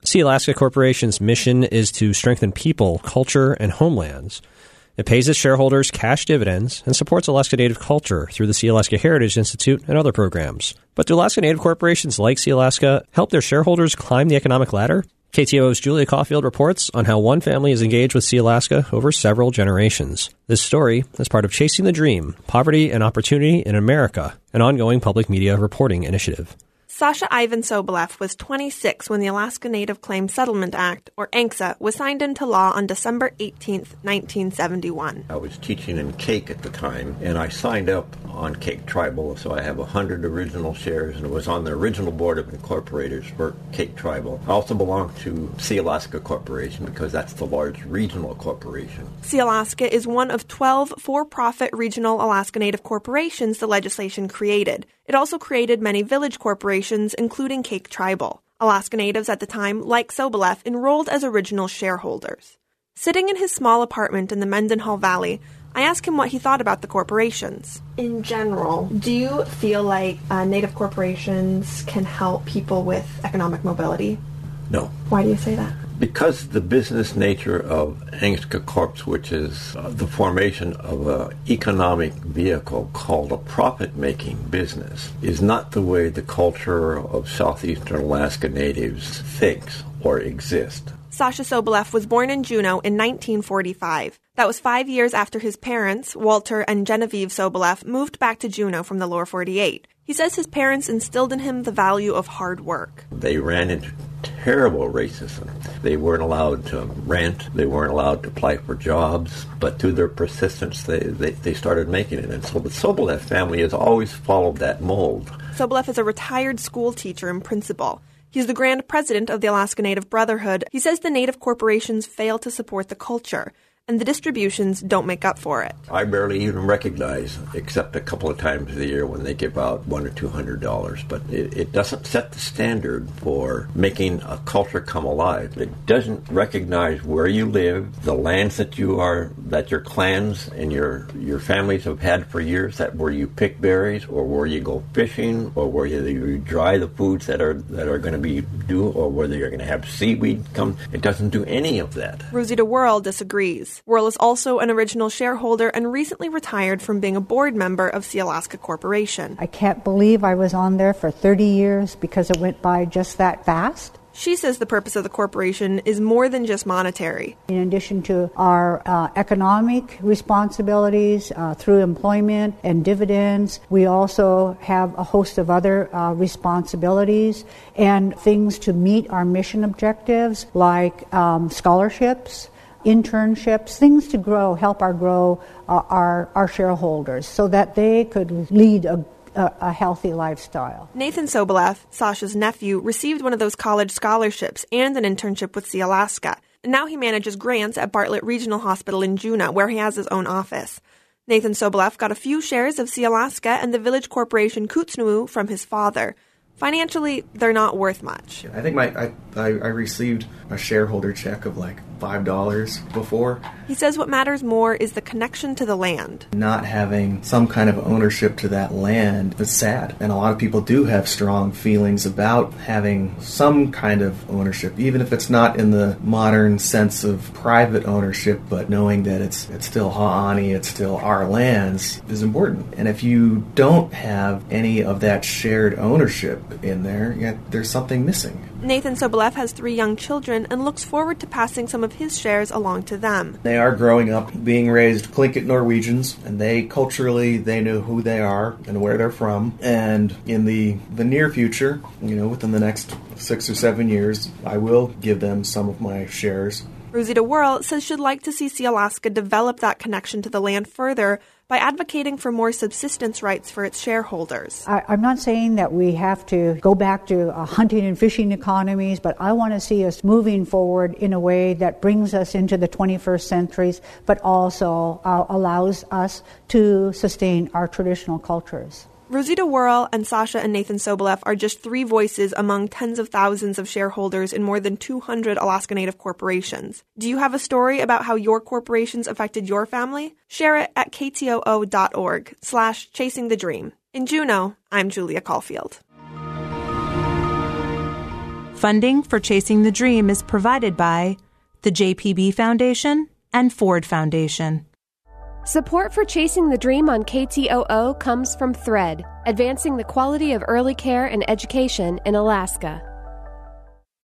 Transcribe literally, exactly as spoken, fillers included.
Sealaska Corporation's mission is to strengthen people, culture, and homelands. It pays its shareholders cash dividends and supports Alaska Native culture through the Sealaska Heritage Institute and other programs. But do Alaska Native corporations like Sealaska help their shareholders climb the economic ladder? K T O O's Julia Caulfield reports on how one family is engaged with Sealaska over several generations. This story is part of Chasing the Dream, Poverty and Opportunity in America, an ongoing public media reporting initiative. Sasha Ivan Soboleff was twenty-six when the Alaska Native Claims Settlement Act, or A N C S A, was signed into law on December eighteenth, nineteen seventy-one. I was teaching in Cake at the time, and I signed up on Cake Tribal, so I have one hundred original shares, and it was on the original board of incorporators for Cake Tribal. I also belong to Sealaska Corporation because that's the large regional corporation. Sealaska is one of twelve for-profit regional Alaska Native corporations the legislation created. It also created many village corporations, including Cake Tribal. Alaska Natives at the time, like Soboleff, enrolled as original shareholders. Sitting in his small apartment in the Mendenhall Valley, I asked him what he thought about the corporations. In general, do you feel like uh, Native corporations can help people with economic mobility? No. Why do you say that? Because the business nature of A N C S A Corp, which is uh, the formation of an economic vehicle called a profit-making business, is not the way the culture of southeastern Alaska Natives thinks or exists. Sasha Soboleff was born in Juneau in nineteen forty-five. That was five years after his parents, Walter and Genevieve Soboleff, moved back to Juneau from the lower forty-eight. He says his parents instilled in him the value of hard work. They ran into terrible racism. They weren't allowed to rent. They weren't allowed to apply for jobs. But through their persistence, they, they, they started making it. And so the Soboleff family has always followed that mold. Soboleff is a retired school teacher and principal. He's the grand president of the Alaska Native Brotherhood. He says the Native corporations fail to support the culture, and the distributions don't make up for it. I barely even recognize, except a couple of times a year when they give out one or two hundred dollars. But it, it doesn't set the standard for making a culture come alive. It doesn't recognize where you live, the lands that you are, that your clans and your your families have had for years, that where you pick berries, or where you go fishing, or where you, you dry the foods that are that are going to be due, or whether you're going to have seaweed come. It doesn't do any of that. Rosita Worrell disagrees. Worrell is also an original shareholder and recently retired from being a board member of Sealaska Corporation. I can't believe I was on there for thirty years because it went by just that fast. She says the purpose of the corporation is more than just monetary. In addition to our uh, economic responsibilities uh, through employment and dividends, we also have a host of other uh, responsibilities and things to meet our mission objectives, like um, scholarships, internships, things to grow, help our grow uh, our, our shareholders so that they could lead a A, a healthy lifestyle. Nathan Soboleff, Sasha's nephew, received one of those college scholarships and an internship with Sealaska. And now he manages grants at Bartlett Regional Hospital in Juneau, where he has his own office. Nathan Soboleff got a few shares of Sealaska and the village corporation Kootznoowoo from his father. Financially, they're not worth much. I think my I, I, I received a shareholder check of like five dollars before. He says what matters more is the connection to the land. Not having some kind of ownership to that land is sad. And a lot of people do have strong feelings about having some kind of ownership, even if it's not in the modern sense of private ownership, but knowing that it's it's still Ha'ani, it's still our lands is important. And if you don't have any of that shared ownership in there, yeah, there's something missing. Nathan Soboleff has three young children and looks forward to passing some of his shares along to them. They are growing up being raised Tlingit Norwegians, and they culturally, they know who they are and where they're from. And in the, the near future, you know, within the next six or seven years, I will give them some of my shares. Rosita Worrell says she'd like to see Sealaska develop that connection to the land further by advocating for more subsistence rights for its shareholders. I, I'm not saying that we have to go back to uh, hunting and fishing economies, but I want to see us moving forward in a way that brings us into the twenty-first centuries, but also uh, allows us to sustain our traditional cultures. Rosita Worrell and Sasha and Nathan Soboleff are just three voices among tens of thousands of shareholders in more than two hundred Alaska Native corporations. Do you have a story about how your corporations affected your family? Share it at ktoo.org slash chasing the dream. In Juneau, I'm Julia Caulfield. Funding for Chasing the Dream is provided by the J P B Foundation and Ford Foundation. Support for Chasing the Dream on K T O O comes from THREAD, advancing the quality of early care and education in Alaska.